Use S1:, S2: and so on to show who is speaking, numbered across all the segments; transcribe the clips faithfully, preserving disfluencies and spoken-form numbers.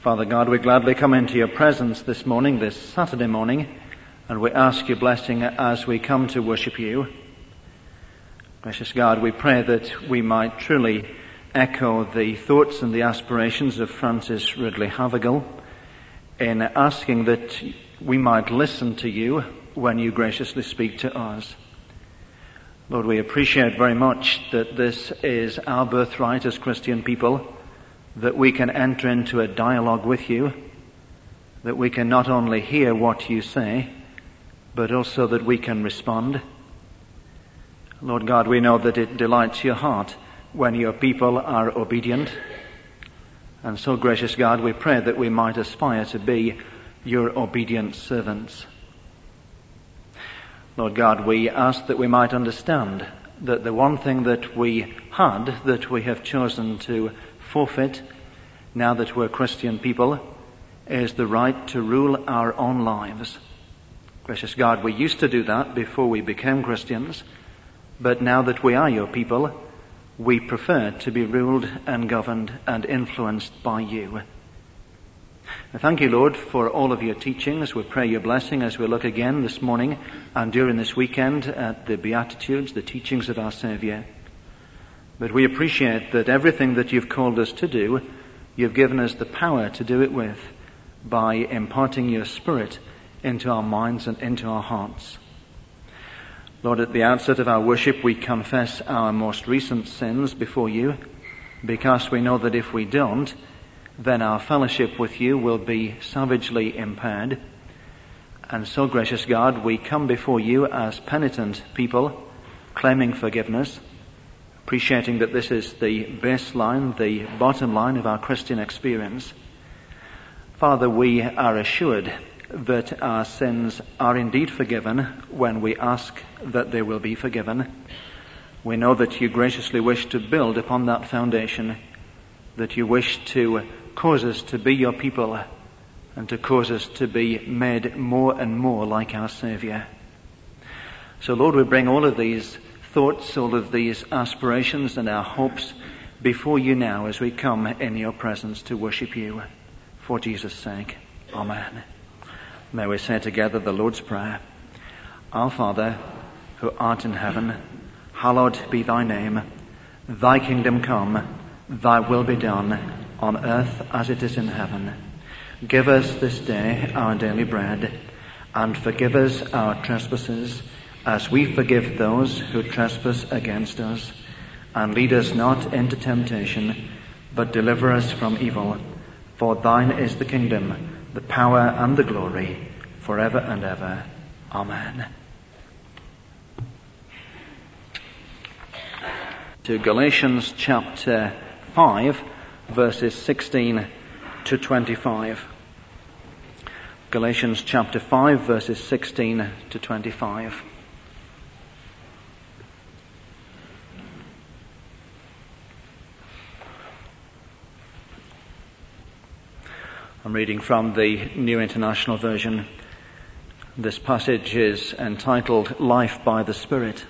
S1: Father God, we gladly come into your presence this morning, this Saturday morning, and we ask your blessing as we come to worship you. Gracious God, we pray that we might truly echo the thoughts and the aspirations of Francis Ridley Havergal in asking that we might listen to you when you graciously speak to us. Lord, we appreciate very much that this is our birthright as Christian people, that we can enter into a dialogue with you, that we can not only hear what you say, but also that we can respond. Lord God, we know that it delights your heart when your people are obedient. And so, gracious God, we pray that we might aspire to be your obedient servants. Lord God, we ask that we might understand that the one thing that we had, that we have chosen to forfeit, now that we're Christian people, is the right to rule our own lives. Gracious God, we used to do that before we became Christians, but now that we are your people, we prefer to be ruled and governed and influenced by you. I thank you, Lord, for all of your teachings. We pray your blessing as we look again this morning and during this weekend at the Beatitudes, the teachings of our Saviour. But we appreciate that everything that you've called us to do, you've given us the power to do it with by imparting your Spirit into our minds and into our hearts. Lord, at the outset of our worship, we confess our most recent sins before you, because we know that if we don't, then our fellowship with you will be savagely impaired. And so, gracious God, we come before you as penitent people, claiming forgiveness, appreciating that this is the baseline, the bottom line of our Christian experience. Father, we are assured that our sins are indeed forgiven when we ask that they will be forgiven. We know that you graciously wish to build upon that foundation, that you wish to cause us to be your people and to cause us to be made more and more like our Saviour. So, Lord, we bring all of these thoughts, all of these aspirations and our hopes before you now as we come in your presence to worship you. For Jesus' sake, amen. May we say together the Lord's Prayer. Our Father, who art in heaven, hallowed be thy name. Thy kingdom come, thy will be done, on earth as it is in heaven. Give us this day our daily bread, and forgive us our trespasses, as we forgive those who trespass against us. And lead us not into temptation, but deliver us from evil. For thine is the kingdom, the power and the glory, forever and ever. Amen. To Galatians chapter five, verses sixteen to twenty-five. Galatians chapter five, verses sixteen to twenty-five. I'm reading from the New International Version. This passage is entitled Life by the Spirit.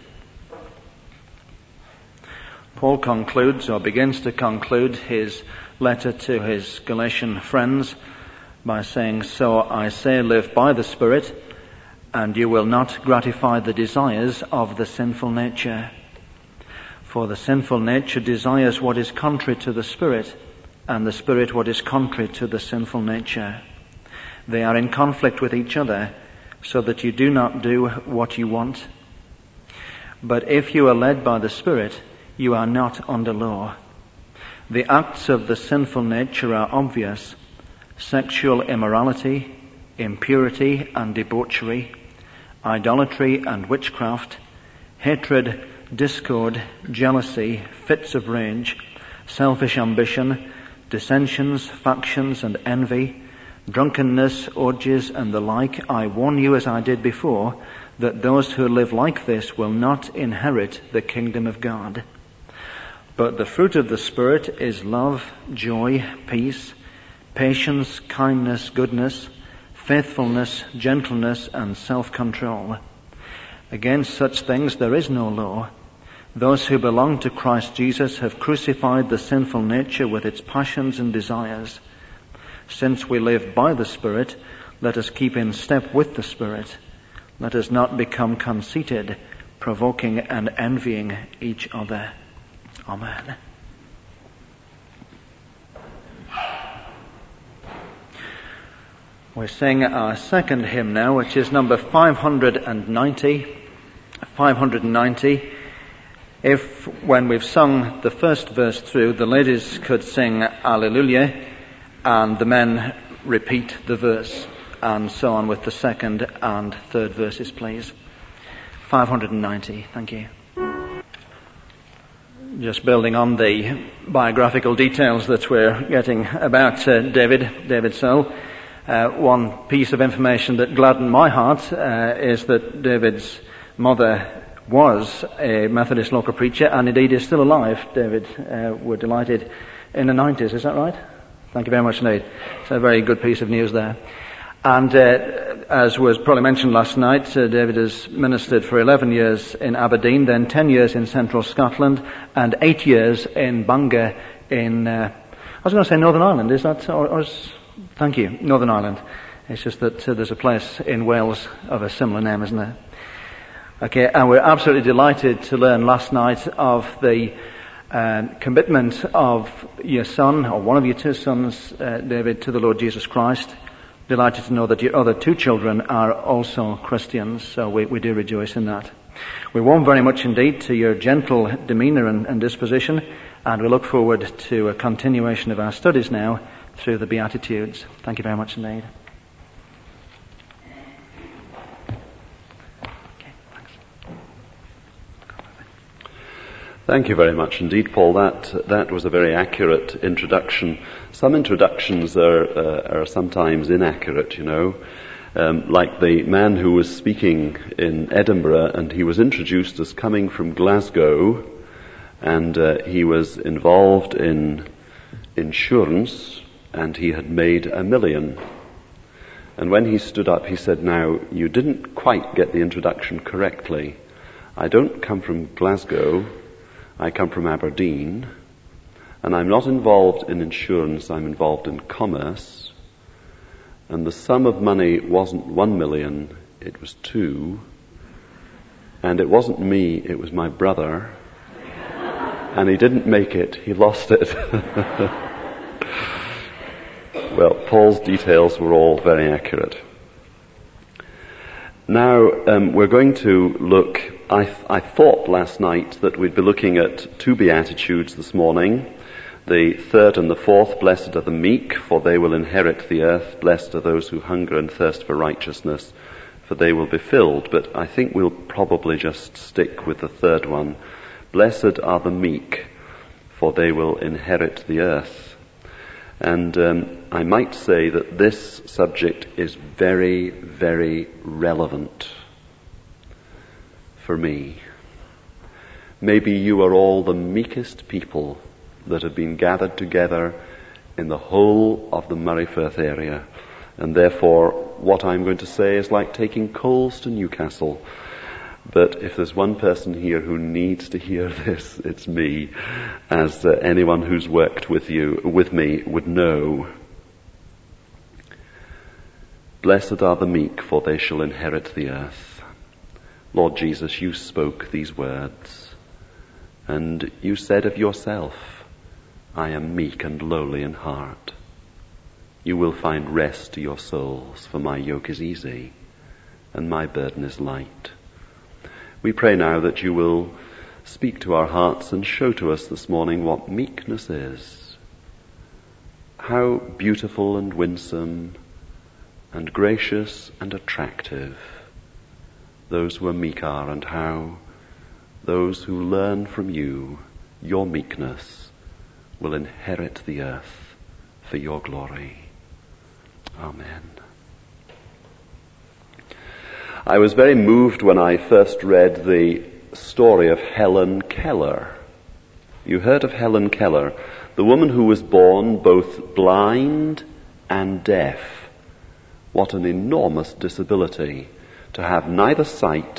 S1: Paul concludes, or begins to conclude, his letter to his Galatian friends by saying, So I say, live by the Spirit, and you will not gratify the desires of the sinful nature. For the sinful nature desires what is contrary to the Spirit, and the Spirit what is contrary to the sinful nature. They are in conflict with each other, so that you do not do what you want. But if you are led by the Spirit, you are not under law. The acts of the sinful nature are obvious: sexual immorality, impurity and debauchery, idolatry and witchcraft, hatred, discord, jealousy, fits of rage, selfish ambition, dissensions, factions and envy, drunkenness, orgies and the like. I warn you, as I did before, that those who live like this will not inherit the kingdom of God. But the fruit of the Spirit is love, joy, peace, patience, kindness, goodness, faithfulness, gentleness and self-control. Against such things there is no law. Those who belong to Christ Jesus have crucified the sinful nature with its passions and desires. Since we live by the Spirit, let us keep in step with the Spirit. Let us not become conceited, provoking and envying each other. Amen. We sing our second hymn now, which is number five hundred ninety. five hundred ninety. If, when we've sung the first verse through, the ladies could sing Alleluia, and the men repeat the verse, and so on with the second and third verses, please. five hundred ninety. Thank you. Just building on the biographical details that we're getting about uh, David, David Soul, uh, one piece of information that gladdened my heart uh, is that David's mother was a Methodist local preacher, and indeed is still alive. David, uh, we're delighted, in the nineties, is that right? Thank you very much indeed. It's a very good piece of news there. And uh, as was probably mentioned last night, uh, David has ministered for eleven years in Aberdeen, then ten years in central Scotland, and eight years in Bangor in, uh, I was going to say Northern Ireland, is that, or, or is, thank you, Northern Ireland. It's just that uh, there's a place in Wales of a similar name, isn't there? Okay, and we're absolutely delighted to learn last night of the uh, commitment of your son, or one of your two sons, uh, David, to the Lord Jesus Christ. Delighted to know that your other two children are also Christians, so we, we do rejoice in that. We warm very much indeed to your gentle demeanour and, and disposition, and we look forward to a continuation of our studies now through the Beatitudes. Thank you very much indeed.
S2: Thank you very much indeed, Paul. That that was a very accurate introduction. Some introductions are uh, are sometimes inaccurate, you know. Um, like the man who was speaking in Edinburgh, and he was introduced as coming from Glasgow, and uh, he was involved in insurance, and he had made a million. And when he stood up, he said, "Now, you didn't quite get the introduction correctly. I don't come from Glasgow. I come from Aberdeen, and I'm not involved in insurance, I'm involved in commerce, and the sum of money wasn't one million, it was two, and it wasn't me, it was my brother, and he didn't make it, he lost it." Well, Paul's details were all very accurate. Now, um, we're going to look, I, th- I thought last night that we'd be looking at two Beatitudes this morning. The third and the fourth, blessed are the meek, for they will inherit the earth. Blessed are those who hunger and thirst for righteousness, for they will be filled. But I think we'll probably just stick with the third one. Blessed are the meek, for they will inherit the earth. And um, I might say that this subject is very, very relevant for me. Maybe you are all the meekest people that have been gathered together in the whole of the Murrayfirth area. And therefore, what I'm going to say is like taking coals to Newcastle. But if there's one person here who needs to hear this, it's me, as uh, anyone who's worked with you, with me, would know. Blessed are the meek, for they shall inherit the earth. Lord Jesus, you spoke these words, and you said of yourself, I am meek and lowly in heart. You will find rest to your souls, for my yoke is easy, and my burden is light. We pray now that you will speak to our hearts and show to us this morning what meekness is. How beautiful and winsome and gracious and attractive those who are meek are, and how those who learn from you your meekness will inherit the earth for your glory. Amen. I was very moved when I first read the story of Helen Keller. You heard of Helen Keller, the woman who was born both blind and deaf. What an enormous disability to have neither sight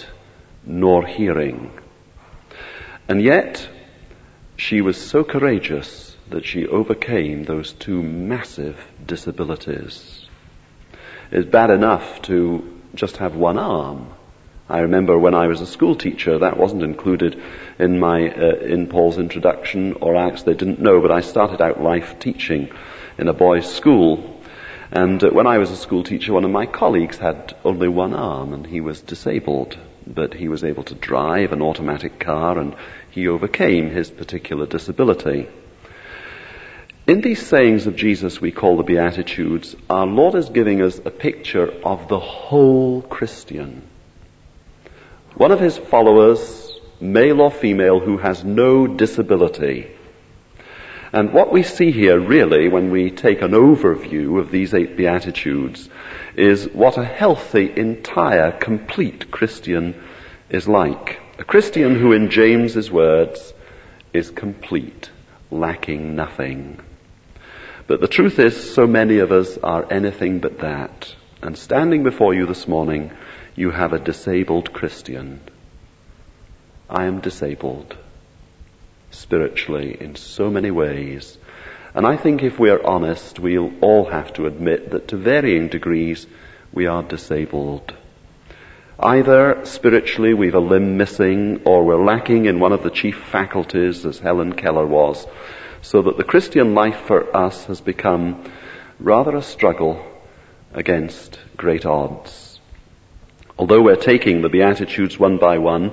S2: nor hearing. And yet, she was so courageous that she overcame those two massive disabilities. It's bad enough to just have one arm. I remember when I was a school teacher, that wasn't included in my uh, in Paul's introduction, or Acts, they didn't know, but I started out life teaching in a boys' school. And uh, when I was a school teacher, one of my colleagues had only one arm, and he was disabled, but he was able to drive an automatic car, and he overcame his particular disability. In these sayings of Jesus we call the Beatitudes, our Lord is giving us a picture of the whole Christian. One of his followers, male or female, who has no disability. And what we see here really, when we take an overview of these eight Beatitudes, is what a healthy, entire, complete Christian is like. A Christian who, in James's words, is complete, lacking nothing. But the truth is, so many of us are anything but that. And standing before you this morning, you have a disabled Christian. I am disabled, spiritually, in so many ways. And I think if we are honest, we'll all have to admit that to varying degrees, we are disabled. Either spiritually we've a limb missing, or we're lacking in one of the chief faculties, as Helen Keller was, so that the Christian life for us has become rather a struggle against great odds. Although we're taking the Beatitudes one by one,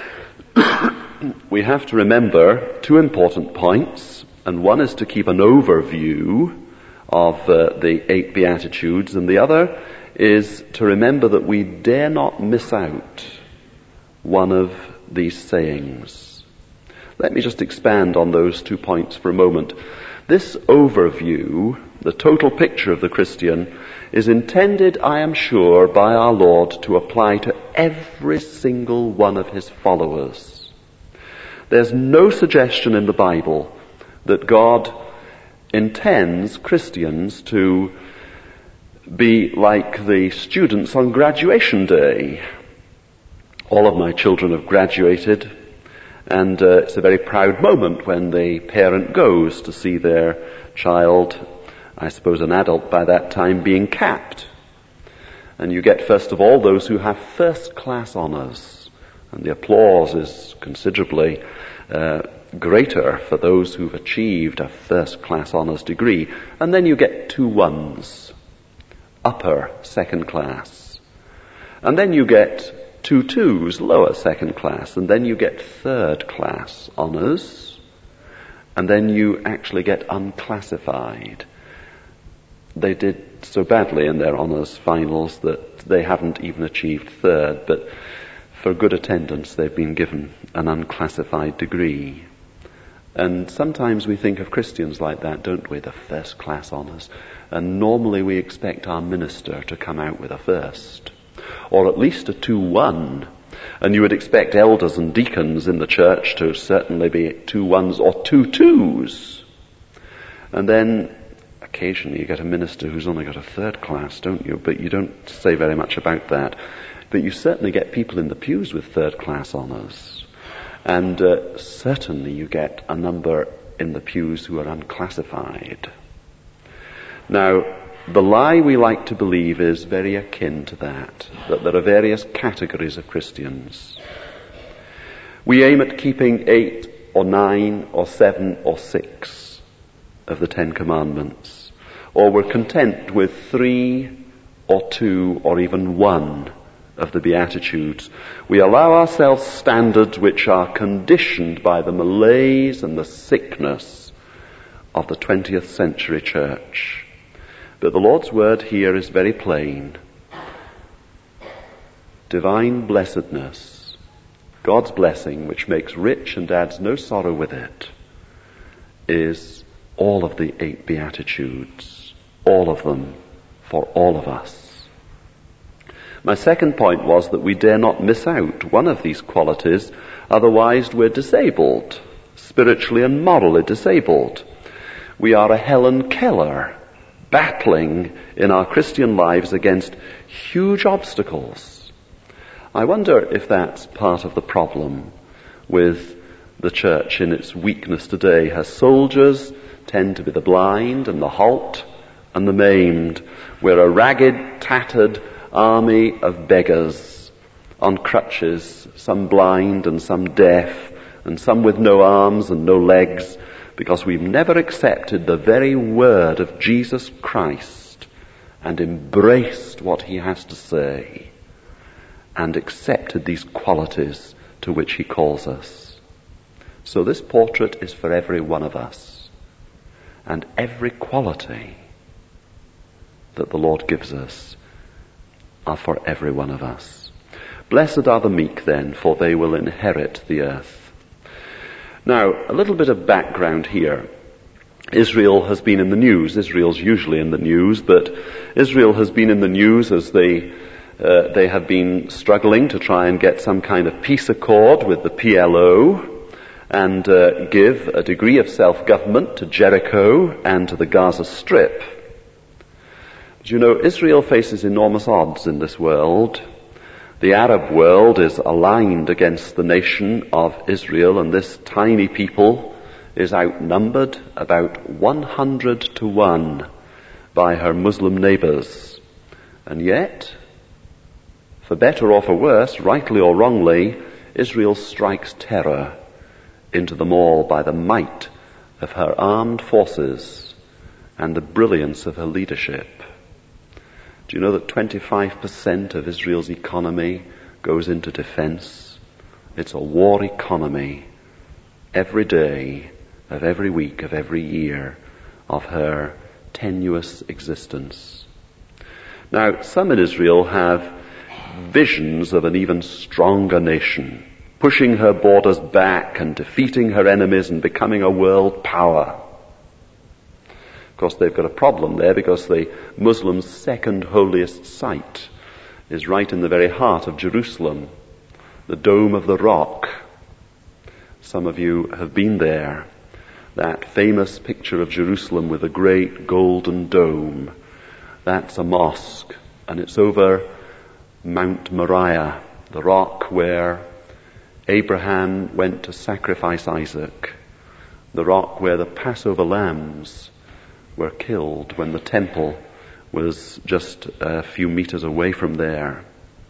S2: we have to remember two important points, and one is to keep an overview of uh, the eight Beatitudes, and the other is to remember that we dare not miss out one of these sayings. Let me just expand on those two points for a moment. This overview, the total picture of the Christian, is intended, I am sure, by our Lord to apply to every single one of his followers. There's no suggestion in the Bible that God intends Christians to be like the students on graduation day. All of my children have graduated, and uh, it's a very proud moment when the parent goes to see their child, I suppose an adult by that time, being capped. And you get, first of all, those who have first-class honours, and the applause is considerably uh, greater for those who've achieved a first-class honours degree. And then you get two ones, upper second class. And then you get two twos, lower second class. And then you get third class honours. And then you actually get unclassified. They did so badly in their honours finals that they haven't even achieved third, but for good attendance they've been given an unclassified degree. And sometimes we think of Christians like that, don't we? The first class honours. And normally we expect our minister to come out with a first, or at least a two one. And you would expect elders and deacons in the church to certainly be two ones or two twos. And then occasionally you get a minister who's only got a third class, don't you? But you don't say very much about that. But you certainly get people in the pews with third class honours. And uh, certainly you get a number in the pews who are unclassified. Now, the lie we like to believe is very akin to that, that there are various categories of Christians. We aim at keeping eight or nine or seven or six of the Ten Commandments, or we're content with three or two or even one of the Beatitudes. We allow ourselves standards which are conditioned by the malaise and the sickness of the twentieth century church. But the Lord's word here is very plain. Divine blessedness, God's blessing, which makes rich and adds no sorrow with it, is all of the eight Beatitudes, all of them for all of us. My second point was that we dare not miss out one of these qualities, otherwise we're disabled, spiritually and morally disabled. We are a Helen Keller, battling in our Christian lives against huge obstacles. I wonder if that's part of the problem with the church in its weakness today. Her soldiers tend to be the blind and the halt and the maimed. We're a ragged, tattered army of beggars on crutches, some blind and some deaf, and some with no arms and no legs, because we've never accepted the very word of Jesus Christ and embraced what he has to say and accepted these qualities to which he calls us. So this portrait is for every one of us, and every quality that the Lord gives us are for every one of us. Blessed are the meek then, for they will inherit the earth. Now, a little bit of background here. Israel has been in the news. Israel's usually in the news, but Israel has been in the news as they uh, they have been struggling to try and get some kind of peace accord with the P L O and uh, give a degree of self-government to Jericho and to the Gaza Strip. But you know, Israel faces enormous odds in this world. The Arab world is aligned against the nation of Israel, and this tiny people is outnumbered about one hundred to one by her Muslim neighbors. And yet, for better or for worse, rightly or wrongly, Israel strikes terror into them all by the might of her armed forces and the brilliance of her leadership. Do you know that twenty-five percent of Israel's economy goes into defense? It's a war economy every day of every week of every year of her tenuous existence. Now, some in Israel have visions of an even stronger nation, pushing her borders back and defeating her enemies and becoming a world power. Of course, they've got a problem there because the Muslims' second holiest site is right in the very heart of Jerusalem, the Dome of the Rock. Some of you have been there. That famous picture of Jerusalem with a great golden dome. That's a mosque, and it's over Mount Moriah, the rock where Abraham went to sacrifice Isaac, the rock where the Passover lambs were killed when the temple was just a few meters away from there.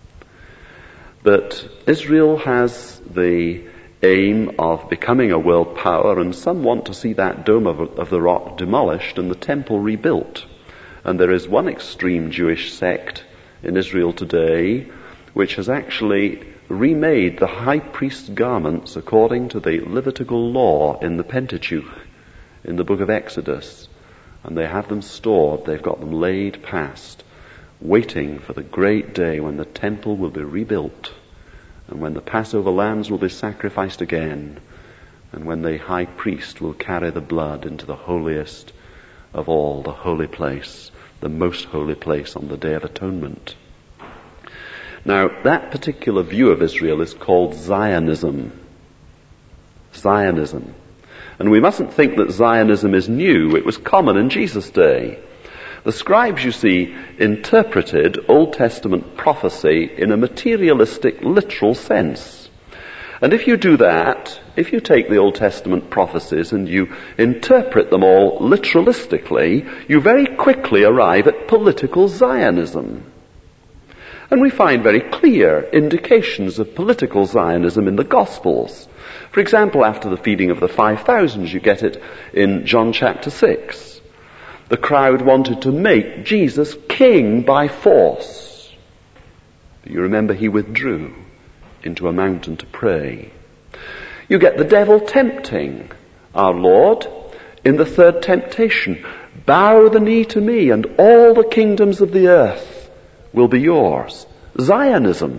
S2: But Israel has the aim of becoming a world power, and some want to see that dome of, of the rock demolished and the temple rebuilt. And there is one extreme Jewish sect in Israel today which has actually remade the high priest's garments according to the Levitical law in the Pentateuch, in the book of Exodus. And they have them stored, they've got them laid past, waiting for the great day when the temple will be rebuilt, and when the Passover lambs will be sacrificed again, and when the high priest will carry the blood into the holiest of all, the holy place, the most holy place on the Day of Atonement. Now, that particular view of Israel is called Zionism. Zionism. And we mustn't think that Zionism is new. It was common in Jesus' day. The scribes, you see, interpreted Old Testament prophecy in a materialistic, literal sense. And if you do that, if you take the Old Testament prophecies and you interpret them all literalistically, you very quickly arrive at political Zionism. And we find very clear indications of political Zionism in the Gospels. For example, after the feeding of the five thousand, you get it in John chapter six. The crowd wanted to make Jesus king by force. You remember he withdrew into a mountain to pray. You get the devil tempting our Lord in the third temptation. Bow the knee to me and all the kingdoms of the earth will be yours. Zionism.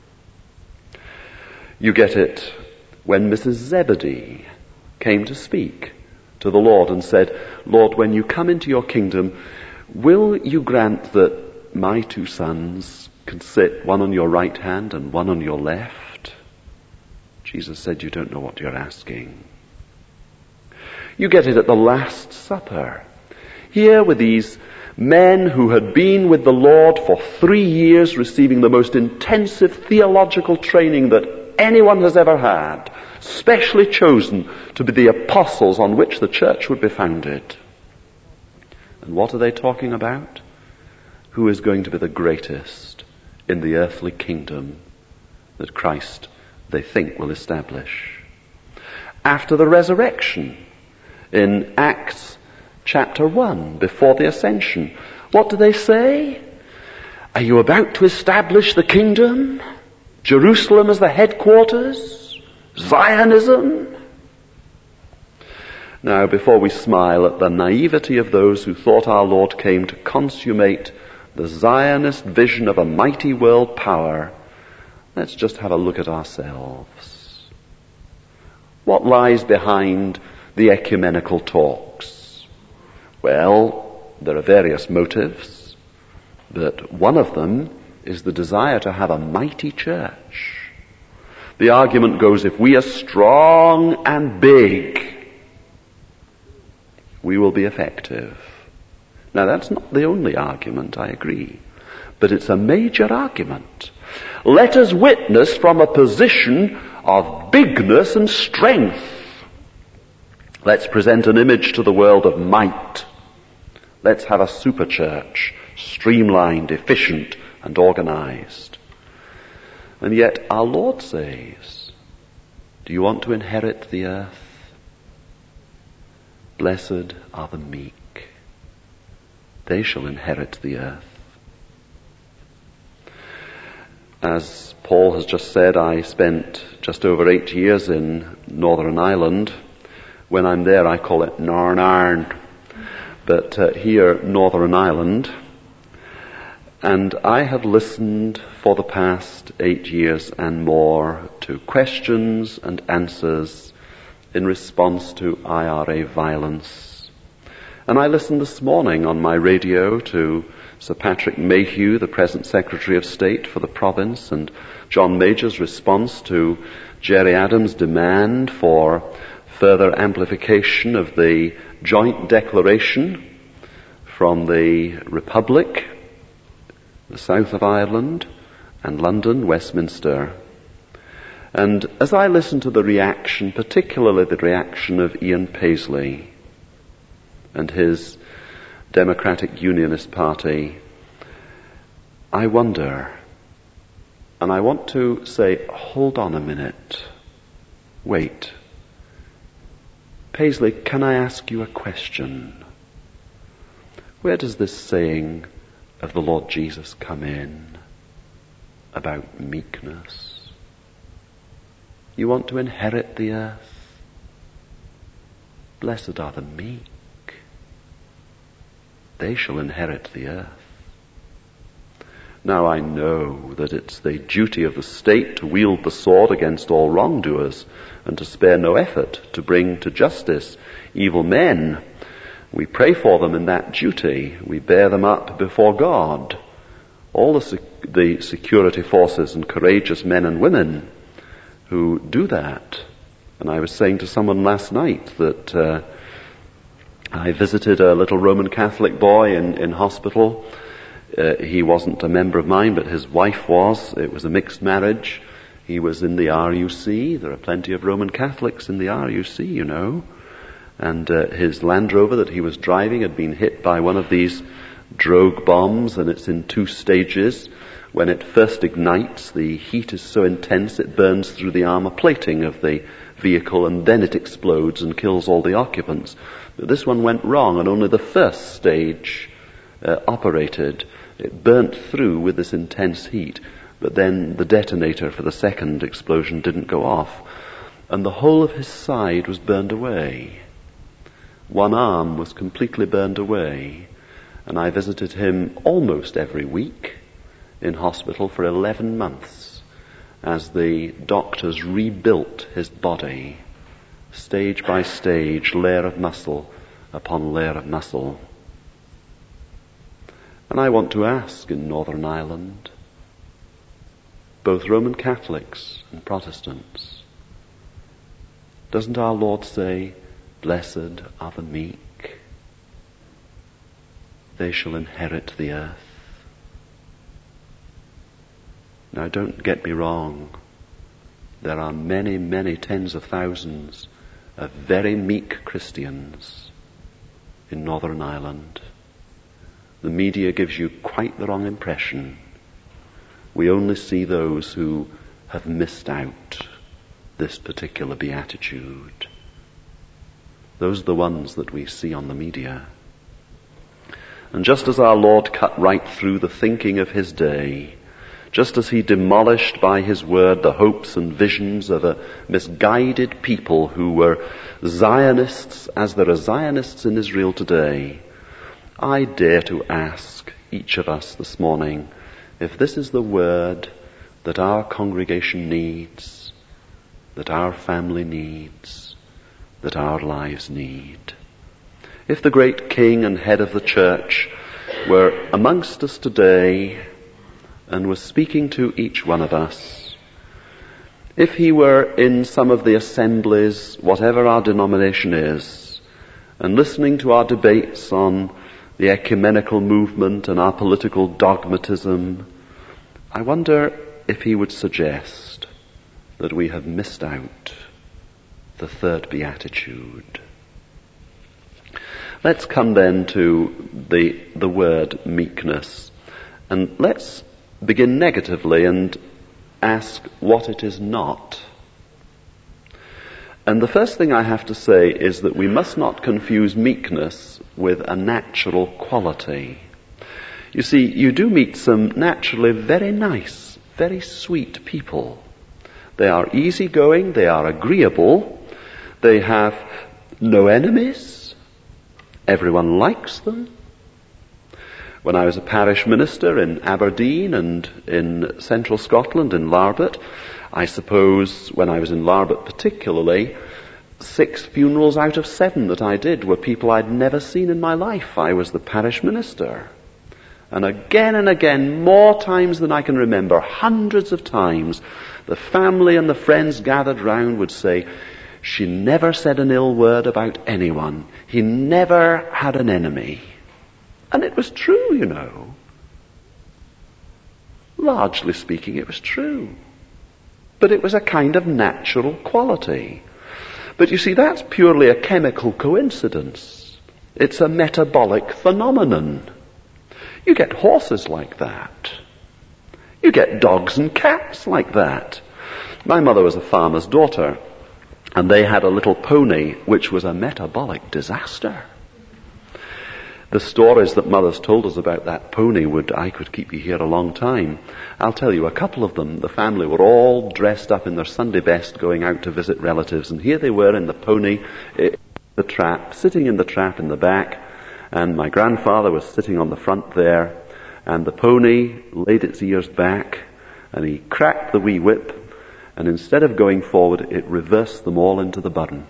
S2: You get it when Missus Zebedee came to speak to the Lord and said, Lord, when you come into your kingdom, will you grant that my two sons can sit one on your right hand and one on your left? Jesus said, you don't know what you're asking. You get it at the Last Supper. Here with these men who had been with the Lord for three years, receiving the most intensive theological training that anyone has ever had. specially chosen to be the apostles on which the church would be founded. And what are they talking about? Who is going to be the greatest in the earthly kingdom that Christ, they think, will establish? After the resurrection, in Acts chapter one, before the ascension, what do they say? Are you about to establish the kingdom? Jerusalem as the headquarters? Zionism? Now, before we smile at the naivety of those who thought our Lord came to consummate the Zionist vision of a mighty world power, let's just have a look at ourselves. What lies behind the ecumenical talks? Well, there are various motives, but one of them is the desire to have a mighty church. The argument goes, if we are strong and big, we will be effective. Now, that's not the only argument, I agree, but it's a major argument. Let us witness from a position of bigness and strength. Let's present an image to the world of might. Let's have a super church, streamlined, efficient, and organized. And yet our Lord says, do you want to inherit the earth? Blessed are the meek. They shall inherit the earth. As Paul has just said, I spent just over eight years in Northern Ireland. When I'm there, I call it Narn Ireland. But uh, here, Northern Ireland. And I have listened for the past eight years and more to questions and answers in response to I R A violence. And I listened this morning on my radio to Sir Patrick Mayhew, the present Secretary of State for the province, and John Major's response to Gerry Adams' demand for further amplification of the joint declaration from the Republic, the south of Ireland, and London, Westminster. And as I listened to the reaction, particularly the reaction of Ian Paisley and his Democratic Unionist Party, I wonder, and I want to say, hold on a minute, wait. Paisley, can I ask you a question? Where does this saying of the Lord Jesus come in about meekness? You want to inherit the earth? Blessed are the meek. They shall inherit the earth. Now I know that it's the duty of the state to wield the sword against all wrongdoers and to spare no effort to bring to justice evil men. We pray for them in that duty. We bear them up before God. All the, sec- the security forces and courageous men and women who do that. And I was saying to someone last night that uh, I visited a little Roman Catholic boy in, in hospital. Uh, he wasn't a member of mine, but his wife was. It was a mixed marriage. He was in the R U C. There are plenty of Roman Catholics in the R U C, you know. And uh, his Land Rover that he was driving had been hit by one of these drogue bombs, and it's in two stages. When it first ignites, the heat is so intense it burns through the armor plating of the vehicle, and then it explodes and kills all the occupants. But this one went wrong, and only the first stage uh, operated. It burnt through with this intense heat, but then the detonator for the second explosion didn't go off, and the whole of his side was burned away. One arm was completely burned away, and I visited him almost every week in hospital for eleven months as the doctors rebuilt his body, stage by stage, layer of muscle upon layer of muscle. And I want to ask in Northern Ireland, both Roman Catholics and Protestants, doesn't our Lord say, blessed are the meek? They shall inherit the earth. Now don't get me wrong. there are many, many tens of thousands of very meek Christians in Northern Ireland. The media gives you quite the wrong impression. We only see those who have missed out this particular beatitude. Those are the ones that we see on the media. And just as our Lord cut right through the thinking of his day, just as he demolished by his word the hopes and visions of a misguided people who were Zionists, as there are Zionists in Israel today, I dare to ask each of us this morning if this is the word that our congregation needs, that our family needs, that our lives need. If the great King and head of the church were amongst us today and was speaking to each one of us, if he were in some of the assemblies, whatever our denomination is, and listening to our debates on the ecumenical movement and our political dogmatism, I wonder if he would suggest that we have missed out the third beatitude. Let's come then to the, the word meekness, and let's begin negatively and ask what it is not. And the first thing I have to say is that we must not confuse meekness with a natural quality. You see, you do meet some naturally very nice, very sweet people. They are easygoing, they are agreeable, they have no enemies, everyone likes them. When I was a parish minister in Aberdeen and in central Scotland, in Larbert, I suppose when I was in Larbert particularly, six funerals out of seven that I did were people I'd never seen in my life. I was the parish minister. And again and again, more times than I can remember, hundreds of times, the family and the friends gathered round would say, she never said an ill word about anyone. He never had an enemy. And it was true, you know. Largely speaking, it was true. But it was a kind of natural quality. But you see, that's purely a chemical coincidence. It's a metabolic phenomenon. You get horses like that. You get dogs and cats like that. My mother was a farmer's daughter, and they had a little pony which was a metabolic disaster. The stories that mothers told us about that pony would, I could keep you here a long time. I'll tell you a couple of them. The family were all dressed up in their Sunday best going out to visit relatives, and here they were in the pony, the trap, sitting in the trap in the back, and my grandfather was sitting on the front there, and the pony laid its ears back, and he cracked the wee whip, and instead of going forward, it reversed them all into the burn.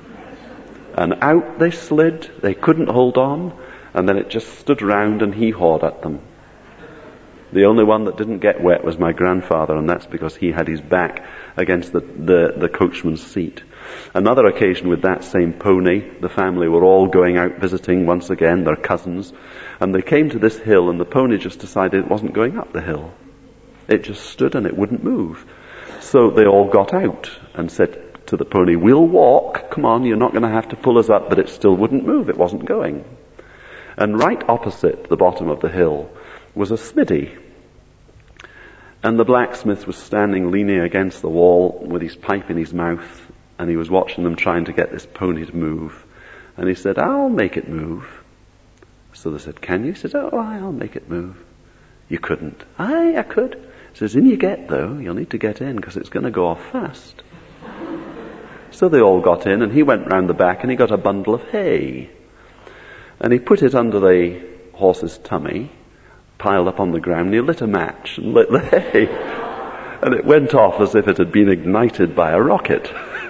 S2: And out they slid, they couldn't hold on, and then it just stood round and hee-hawed at them. The only one that didn't get wet was my grandfather, and that's because he had his back against the, the, the coachman's seat. Another occasion with that same pony, the family were all going out visiting once again, their cousins, and they came to this hill, and the pony just decided it wasn't going up the hill. It just stood and it wouldn't move. So they all got out and said to the pony, we'll walk, come on, you're not going to have to pull us up, but it still wouldn't move, it wasn't going. And right opposite the bottom of the hill was a smithy. And the blacksmith was standing leaning against the wall with his pipe in his mouth, and he was watching them trying to get this pony to move. And he said, I'll make it move. So they said, can you? He said, oh, I'll make it move. You couldn't. Aye, I could. He says, in you get though, you'll need to get in because it's going to go off fast. So they all got in, and he went round the back and he got a bundle of hay. And he put it under the horse's tummy, piled up on the ground, and he lit a match and lit the hay. And it went off as if it had been ignited by a rocket.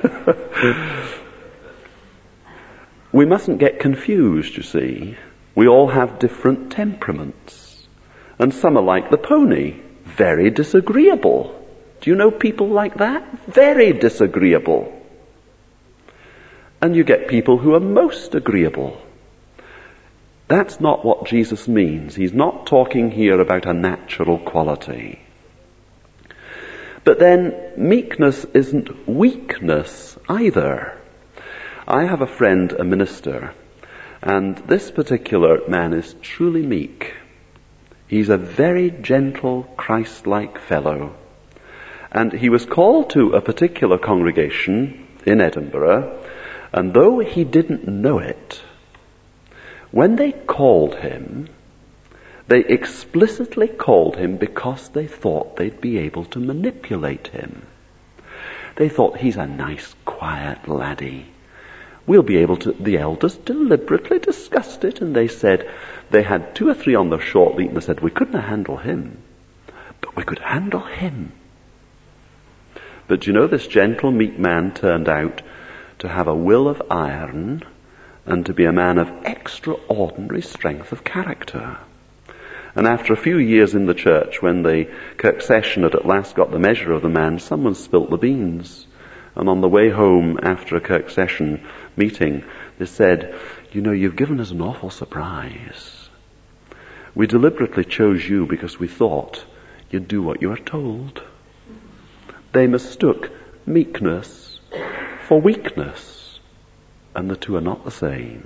S2: We mustn't get confused, you see. We all have different temperaments. And some are like the pony, very disagreeable. Do you know people like that? Very disagreeable. And you get people who are most agreeable. That's not what Jesus means. He's not talking here about a natural quality. But then meekness isn't weakness either. I have a friend, a minister, and this particular man is truly meek. He's a very gentle, Christ-like fellow. And he was called to a particular congregation in Edinburgh, and though he didn't know it, when they called him, they explicitly called him because they thought they'd be able to manipulate him. They thought, he's a nice, quiet laddie. We'll be able to... The elders deliberately discussed it, and they said, they had two or three on their short lead, and they said, we couldn't handle him, but we could handle him. But you know, this gentle, meek man turned out to have a will of iron and to be a man of extraordinary strength of character. And after a few years in the church, when the Kirk session had at last got the measure of the man, someone spilt the beans. And on the way home after a Kirk session meeting, they said, you know, you've given us an awful surprise. We deliberately chose you because we thought you'd do what you were told. They mistook meekness for weakness, and the two are not the same.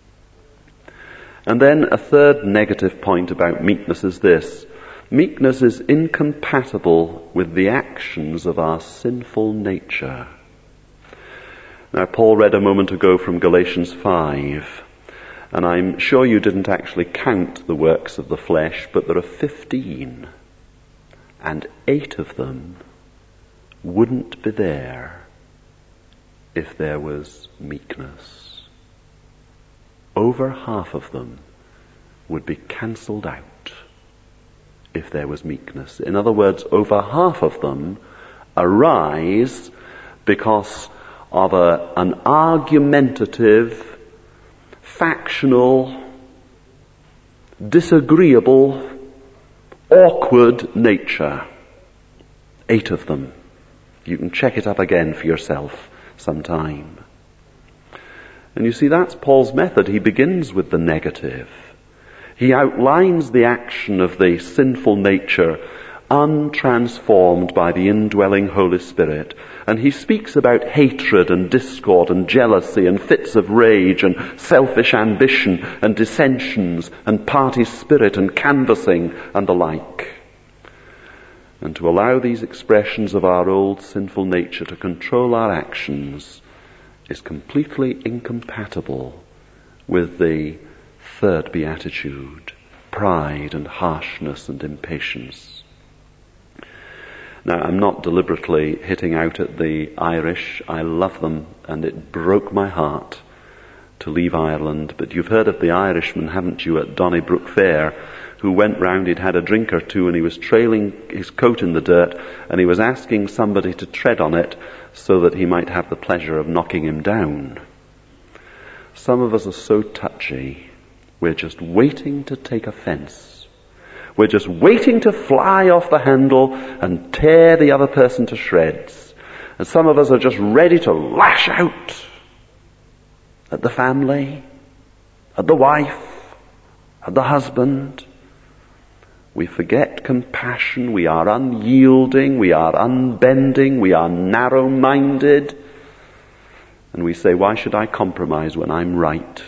S2: And then a third negative point about meekness is this. Meekness is incompatible with the actions of our sinful nature. Now, Paul read a moment ago from Galatians five, and I'm sure you didn't actually count the works of the flesh, but there are fifteen, and eight of them wouldn't be there if there was meekness. Over half of them would be cancelled out if there was meekness. In other words, over half of them arise because of a, an argumentative, factional, disagreeable, awkward nature. Eight of them. You can check it up again for yourself sometime. And you see, that's Paul's method. He begins with the negative. He outlines the action of the sinful nature untransformed by the indwelling Holy Spirit. And he speaks about hatred and discord and jealousy and fits of rage and selfish ambition and dissensions and party spirit and canvassing and the like. And to allow these expressions of our old sinful nature to control our actions is completely incompatible with the third beatitude, pride and harshness and impatience. Now, I'm not deliberately hitting out at the Irish. I love them, and it broke my heart to leave Ireland. But you've heard of the Irishman, haven't you, at Donnybrook Fair, who went round, he'd had a drink or two, and he was trailing his coat in the dirt, and he was asking somebody to tread on it so that he might have the pleasure of knocking him down. Some of us are so touchy, we're just waiting to take offense. We're just waiting to fly off the handle and tear the other person to shreds. And some of us are just ready to lash out at the family, at the wife, at the husband. We forget compassion, we are unyielding, we are unbending, we are narrow-minded. And we say, why should I compromise when I'm right?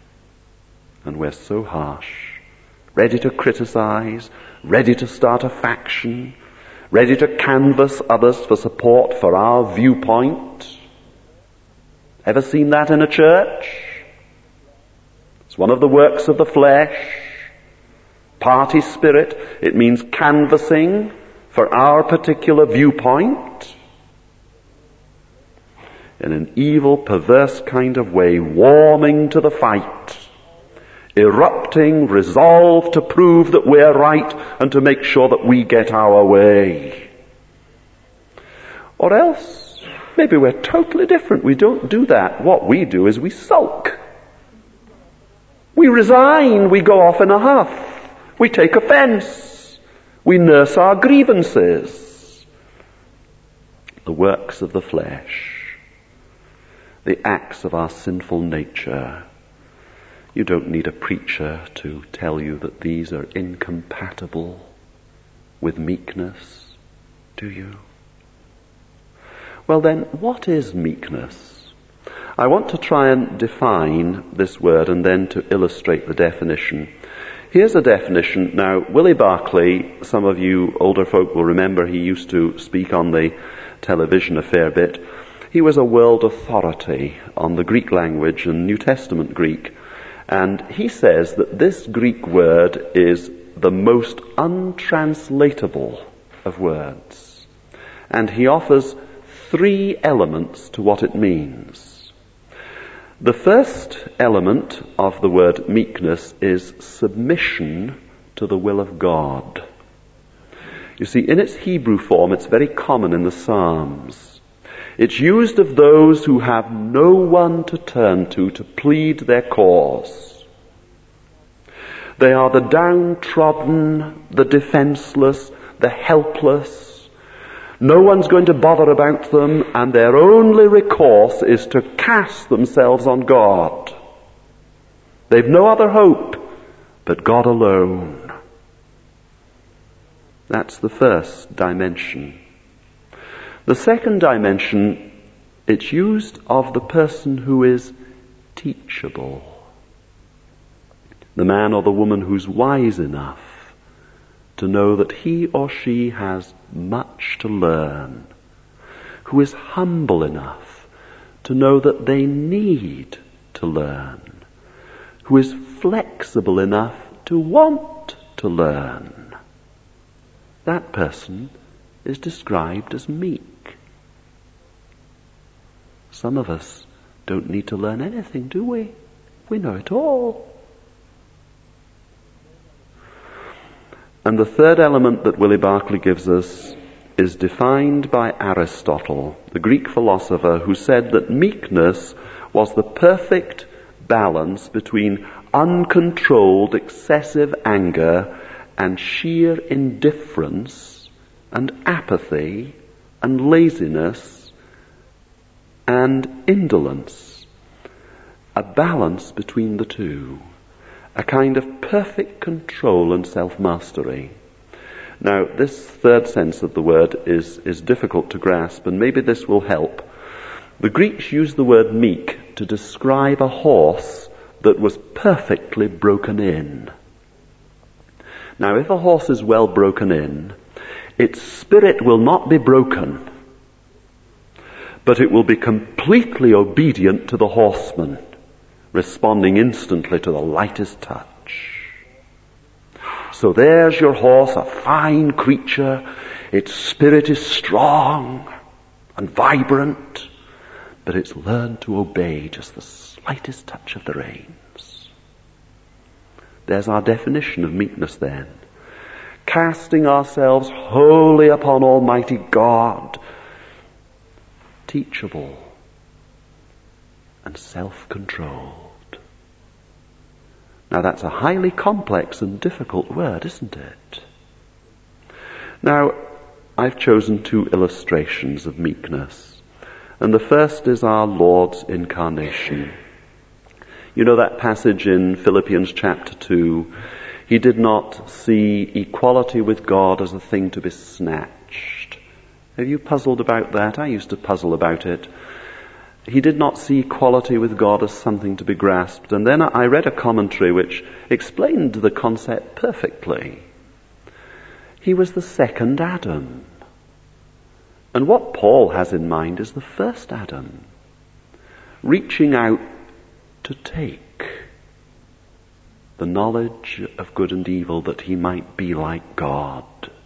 S2: And we're so harsh, ready to criticize, ready to start a faction, ready to canvass others for support for our viewpoint. Ever seen that in a church? It's one of the works of the flesh. Party spirit. It means canvassing for our particular viewpoint. In an evil, perverse kind of way, warming to the fight. Erupting, resolved to prove that we're right and to make sure that we get our way. Or else, maybe we're totally different. We don't do that. What we do is we sulk. We resign. We go off in a huff. We take offense. We nurse our grievances. The works of the flesh. The acts of our sinful nature. You don't need a preacher to tell you that these are incompatible with meekness, do you? Well then, what is meekness? I want to try and define this word and then to illustrate the definition. Here's a definition. Now, Willie Barclay, some of you older folk will remember he used to speak on the television a fair bit. He was a world authority on the Greek language and New Testament Greek. And he says that this Greek word is the most untranslatable of words. And he offers three elements to what it means. The first element of the word meekness is submission to the will of God. You see, in its Hebrew form, it's very common in the Psalms. It's used of those who have no one to turn to to plead their cause. They are the downtrodden, the defenseless, the helpless. No one's going to bother about them, and their only recourse is to cast themselves on God. They've no other hope but God alone. That's the first dimension. The second dimension, it's used of the person who is teachable. The man or the woman who's wise enough to know that he or she has much to learn, who is humble enough to know that they need to learn, who is flexible enough to want to learn. That person is described as meek. Some of us don't need to learn anything, do we? We know it all. And the third element that Willie Barclay gives us is defined by Aristotle, the Greek philosopher, who said that meekness was the perfect balance between uncontrolled excessive anger and sheer indifference and apathy and laziness and indolence. A balance between the two. A kind of perfect control and self-mastery. Now, this third sense of the word is, is difficult to grasp, and maybe this will help. The Greeks used the word meek to describe a horse that was perfectly broken in. Now, if a horse is well broken in, its spirit will not be broken, but it will be completely obedient to the horseman, responding instantly to the lightest touch. So there's your horse, a fine creature. Its spirit is strong and vibrant, but it's learned to obey just the slightest touch of the reins. There's our definition of meekness then. Casting ourselves wholly upon Almighty God, teachable and self-controlled. Now that's a highly complex and difficult word, isn't it? Now, I've chosen two illustrations of meekness. And the first is our Lord's incarnation. You know that passage in Philippians chapter two. He did not see equality with God as a thing to be snatched. Have you puzzled about that? I used to puzzle about it. He did not see equality with God as something to be grasped. And then I read a commentary which explained the concept perfectly. He was the second Adam. And what Paul has in mind is the first Adam, reaching out to take the knowledge of good and evil that he might be like God.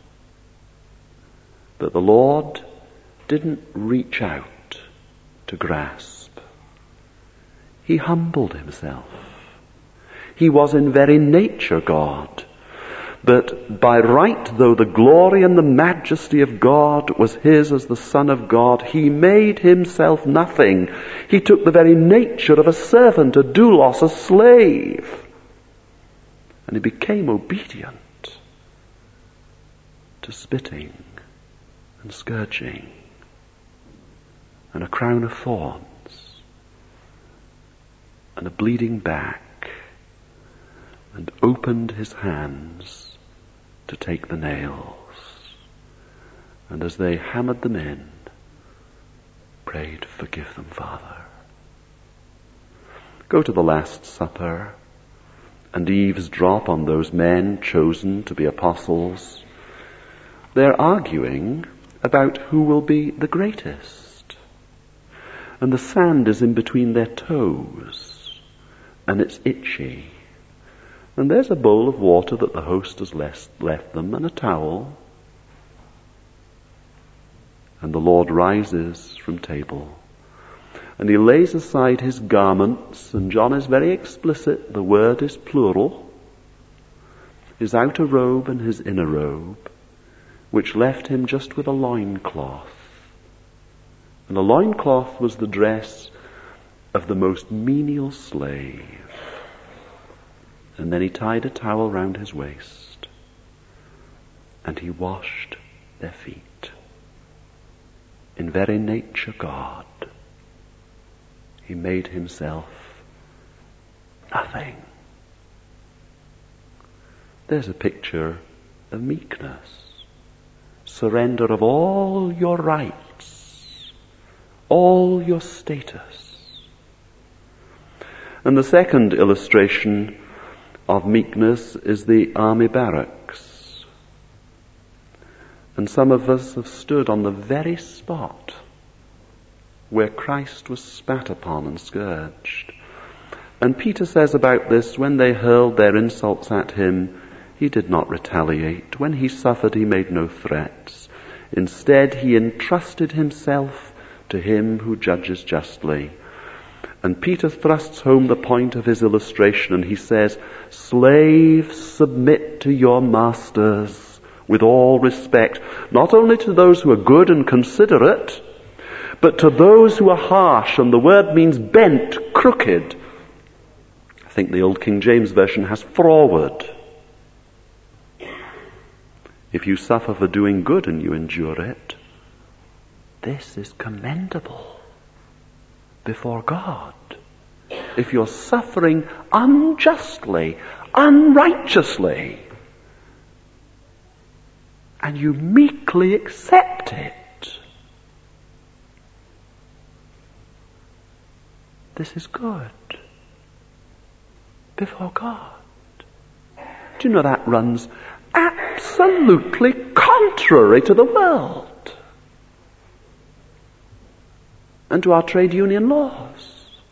S2: But the Lord didn't reach out to grasp. He humbled himself. He was in very nature God. But by right, though the glory and the majesty of God was his as the Son of God, he made himself nothing. He took the very nature of a servant, a doulos, a slave. And he became obedient to spitting and scourging and a crown of thorns and a bleeding back, and opened his hands to take the nails. And as they hammered them in, prayed, forgive them, Father. Go to the Last Supper and eavesdrop on those men chosen to be apostles. They're arguing about who will be the greatest. And the sand is in between their toes, and it's itchy. And there's a bowl of water that the host has left them, and a towel. And the Lord rises from table, and he lays aside his garments, and John is very explicit, the word is plural, his outer robe and his inner robe, which left him just with a loincloth. And a loincloth was the dress of the most menial slave. And then he tied a towel round his waist, and he washed their feet. In very nature God, he made himself nothing. There's a picture of meekness, surrender of all your rights, all your status. And the second illustration of meekness is the army barracks. And some of us have stood on the very spot where Christ was spat upon and scourged. And Peter says about this, when they hurled their insults at him, he did not retaliate. When he suffered, he made no threats. Instead, he entrusted himself to him who judges justly. And Peter thrusts home the point of his illustration, and he says, slaves, submit to your masters with all respect, not only to those who are good and considerate, but to those who are harsh, and the word means bent, crooked. I think the old King James Version has froward. If you suffer for doing good and you endure it, this is commendable before God. If you're suffering unjustly, unrighteously, and you meekly accept it, this is good before God. Do you know that runs absolutely contrary to the world and to our trade union laws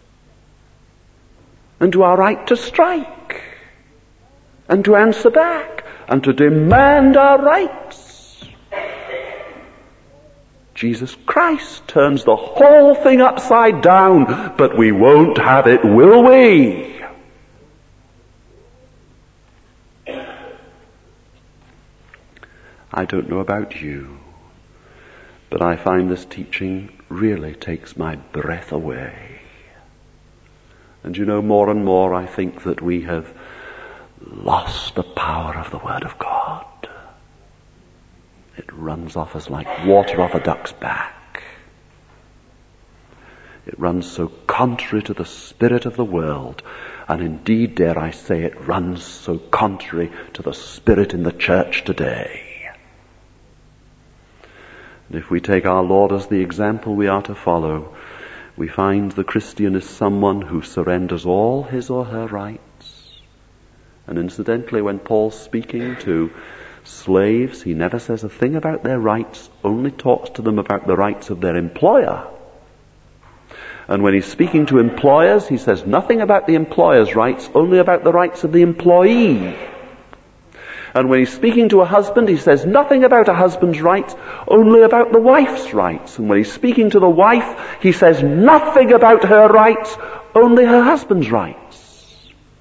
S2: and to our right to strike and to answer back and to demand our rights. Jesus Christ turns the whole thing upside down, but we won't have it, will we? I don't know about you, but I find this teaching really takes my breath away. And you know, more and more I think that we have lost the power of the Word of God. It runs off us like water off a duck's back. It runs so contrary to the spirit of the world, and indeed, dare I say, it runs so contrary to the spirit in the church today. And if we take our Lord as the example we are to follow, we find the Christian is someone who surrenders all his or her rights. And incidentally, when Paul's speaking to slaves, he never says a thing about their rights, only talks to them about the rights of their employer. And when he's speaking to employers, he says nothing about the employer's rights, only about the rights of the employee. And when he's speaking to a husband, he says nothing about a husband's rights, only about the wife's rights. And when he's speaking to the wife, he says nothing about her rights, only her husband's rights.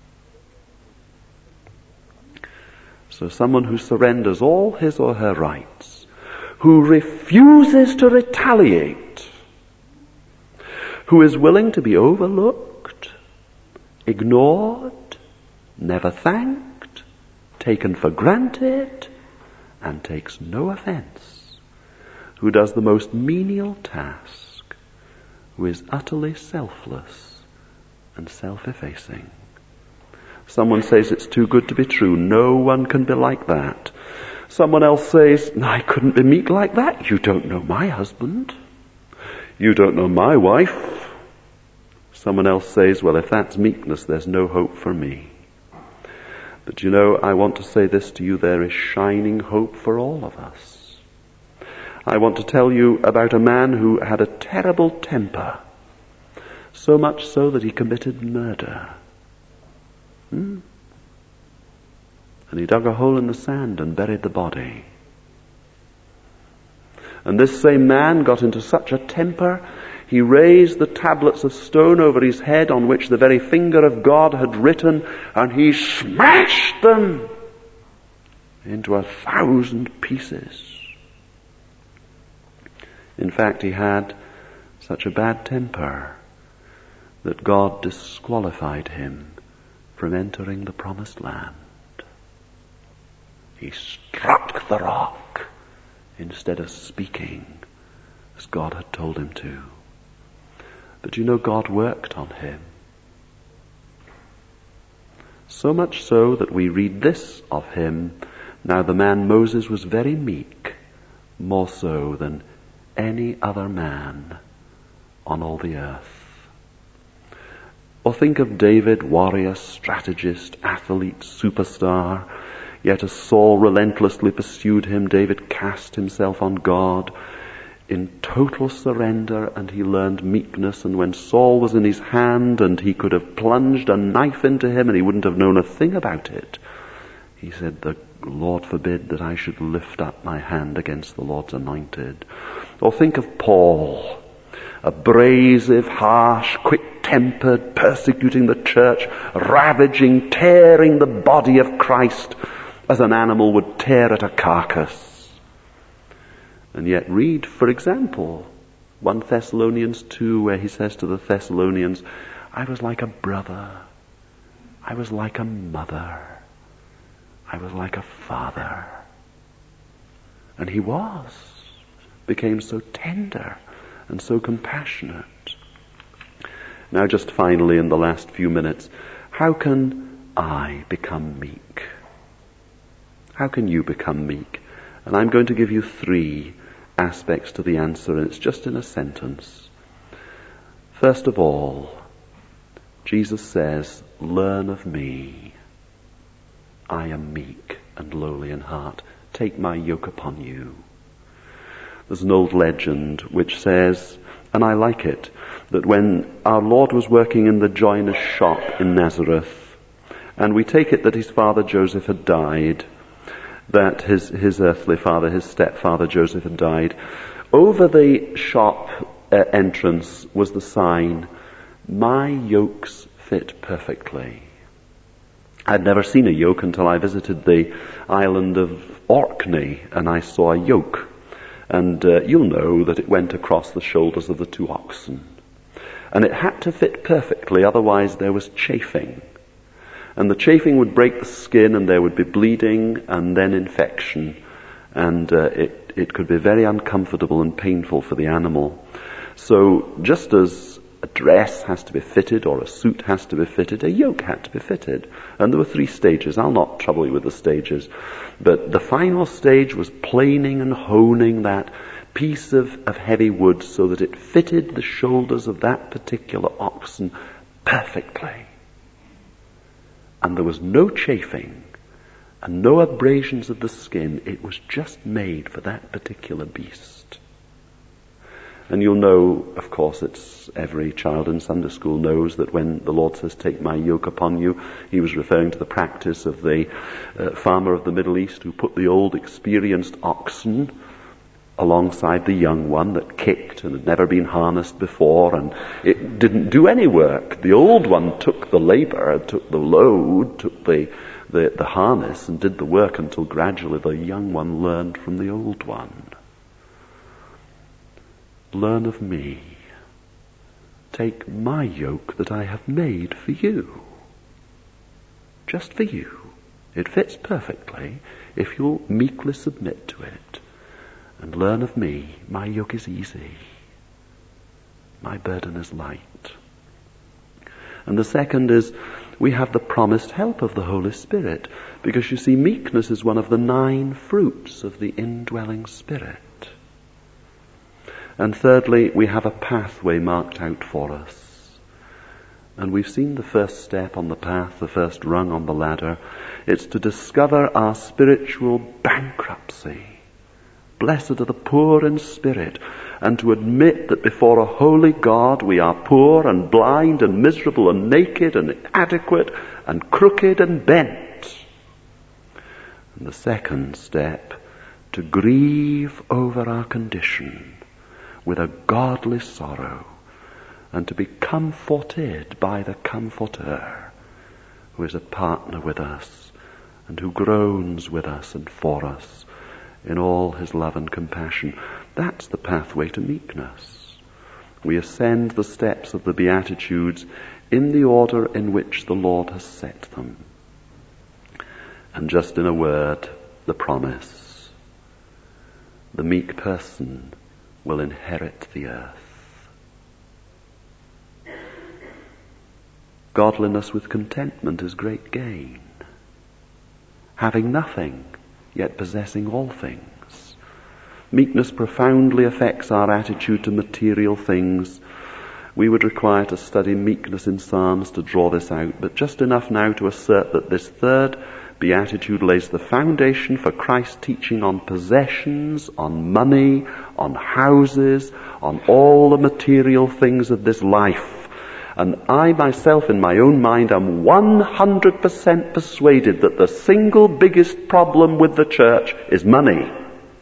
S2: So someone who surrenders all his or her rights, who refuses to retaliate, who is willing to be overlooked, ignored, never thanked, taken for granted, and takes no offense, who does the most menial task, who is utterly selfless and self-effacing. Someone says it's too good to be true. No one can be like that. Someone else says, I couldn't be meek like that. You don't know my husband. You don't know my wife. Someone else says, well, if that's meekness, there's no hope for me. But you know, I want to say this to you, there is shining hope for all of us. I want to tell you about a man who had a terrible temper, so much so that he committed murder. Hmm? And he dug a hole in the sand and buried the body. And this same man got into such a temper, he raised the tablets of stone over his head on which the very finger of God had written, and he smashed them into a thousand pieces. In fact, he had such a bad temper that God disqualified him from entering the promised land. He struck the rock instead of speaking as God had told him to. But you know, God worked on him. So much so that we read this of him, now the man Moses was very meek, more so than any other man on all the earth. Or think of David, warrior, strategist, athlete, superstar. Yet as Saul relentlessly pursued him, David cast himself on God in total surrender, and he learned meekness. And when Saul was in his hand and he could have plunged a knife into him and he wouldn't have known a thing about it, he said, the Lord forbid that I should lift up my hand against the Lord's anointed. Or think of Paul, abrasive, harsh, quick-tempered, persecuting the church, ravaging, tearing the body of Christ as an animal would tear at a carcass. And yet read, for example, First Thessalonians two, where he says to the Thessalonians, I was like a brother, I was like a mother, I was like a father. And he was, became so tender and so compassionate. Now just finally, in the last few minutes, how can I become meek? How can you become meek? And I'm going to give you three aspects to the answer, and it's just in a sentence. First of all, Jesus says, learn of me. I am meek and lowly in heart. Take my yoke upon you. There's an old legend which says, and I like it, that when our Lord was working in the joiner's shop in Nazareth, and we take it that his father Joseph had died, that his, his earthly father, his stepfather Joseph had died, over the shop uh, entrance was the sign, my yokes fit perfectly. I'd never seen a yoke until I visited the island of Orkney, and I saw a yoke. And uh, you'll know that it went across the shoulders of the two oxen. And it had to fit perfectly, otherwise there was chafing. And the chafing would break the skin, and there would be bleeding and then infection. And uh, it, it could be very uncomfortable and painful for the animal. So just as a dress has to be fitted or a suit has to be fitted, a yoke had to be fitted. And there were three stages. I'll not trouble you with the stages. But the final stage was planing and honing that piece of, of heavy wood so that it fitted the shoulders of that particular oxen perfectly. And there was no chafing and no abrasions of the skin. It was just made for that particular beast. And you'll know, of course, it's every child in Sunday school knows that when the Lord says, take my yoke upon you, he was referring to the practice of the uh, farmer of the Middle East who put the old experienced oxen alongside the young one that kicked and had never been harnessed before, and it didn't do any work. The old one took the labor, took the load, took the, the, the harness and did the work until gradually the young one learned from the old one. Learn of me. Take my yoke that I have made for you. Just for you. It fits perfectly if you'll meekly submit to it. And learn of me. My yoke is easy. My burden is light. And the second is, we have the promised help of the Holy Spirit. Because you see, meekness is one of the nine fruits of the indwelling Spirit. And thirdly, we have a pathway marked out for us. And we've seen the first step on the path, the first rung on the ladder. It's to discover our spiritual bankruptcy. Blessed are the poor in spirit, and to admit that before a holy God we are poor and blind and miserable and naked and inadequate and crooked and bent. And the second step, to grieve over our condition with a godly sorrow, and to be comforted by the Comforter, who is a partner with us and who groans with us and for us in all his love and compassion. That's the pathway to meekness. We ascend the steps of the Beatitudes in the order in which the Lord has set them. And just in a word, the promise. The meek person will inherit the earth. Godliness with contentment is great gain. Having nothing, yet possessing all things. Meekness profoundly affects our attitude to material things. We would require to study meekness in Psalms to draw this out, but just enough now to assert that this third beatitude lays the foundation for Christ's teaching on possessions, on money, on houses, on all the material things of this life. And I myself, in my own mind, am one hundred percent persuaded that the single biggest problem with the church is money.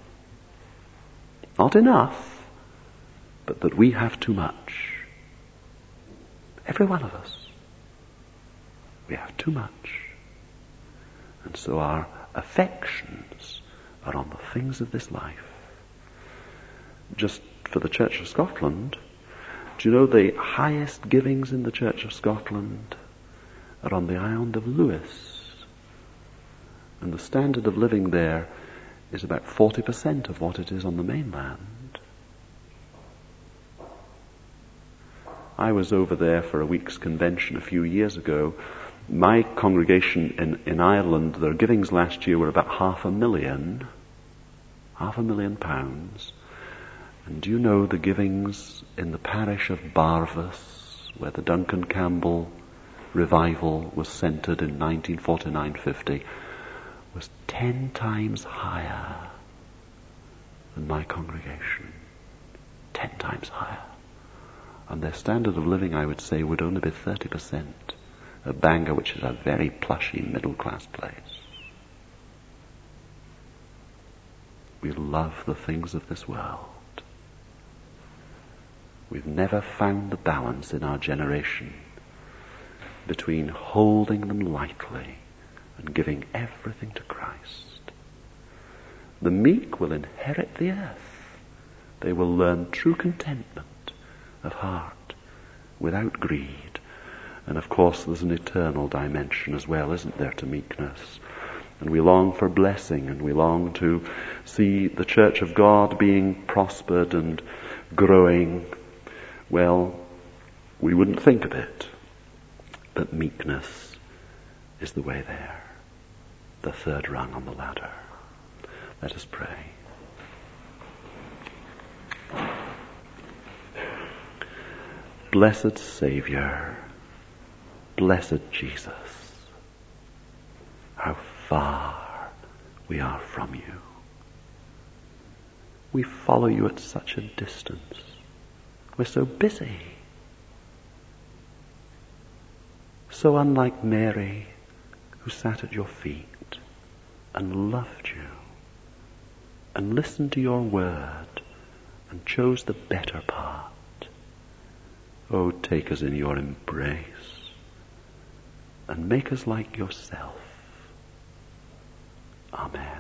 S2: Not enough, but that we have too much. Every one of us. We have too much. And so our affections are on the things of this life. Just for the Church of Scotland, do you know the highest givings in the Church of Scotland are on the island of Lewis? And the standard of living there is about forty percent of what it is on the mainland. I was over there for a week's convention a few years ago. My congregation in, in Ireland, their givings last year were about half a million, half a million pounds. And do you know the givings in the parish of Barvas, where the Duncan Campbell revival was centred in nineteen forty-nine fifty, was ten times higher than my congregation. Ten times higher. And their standard of living, I would say, would only be thirty percent of Bangor, which is a very plushy middle-class place. We love the things of this world. We've never found the balance in our generation between holding them lightly and giving everything to Christ. The meek will inherit the earth. They will learn true contentment of heart without greed. And of course there's an eternal dimension as well, isn't there, to meekness? And we long for blessing, and we long to see the Church of God being prospered and growing. Well, we wouldn't think of it, but meekness is the way there, the third rung on the ladder. Let us pray. Blessed Saviour, blessed Jesus, how far we are from you. We follow you at such a distance. We're so busy. So unlike Mary, who sat at your feet and loved you and listened to your word and chose the better part. Oh, take us in your embrace and make us like yourself. Amen.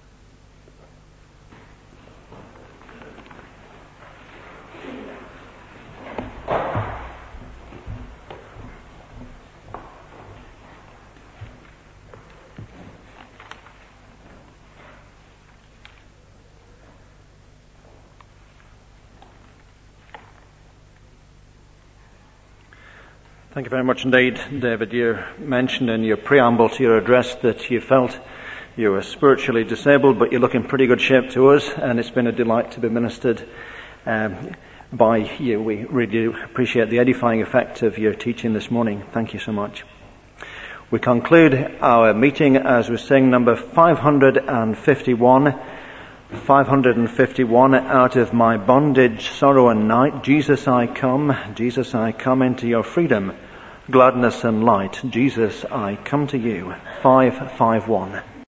S1: Thank you very much indeed, David. You mentioned in your preamble to your address that you felt you were spiritually disabled, but you look in pretty good shape to us, and it's been a delight to be ministered um, by you. We really do appreciate the edifying effect of your teaching this morning. Thank you so much. We conclude our meeting as we sing number five hundred fifty-one. five hundred fifty-one, out of my bondage, sorrow and night, Jesus I come, Jesus I come into your freedom, gladness and light, Jesus I come to you. five five one.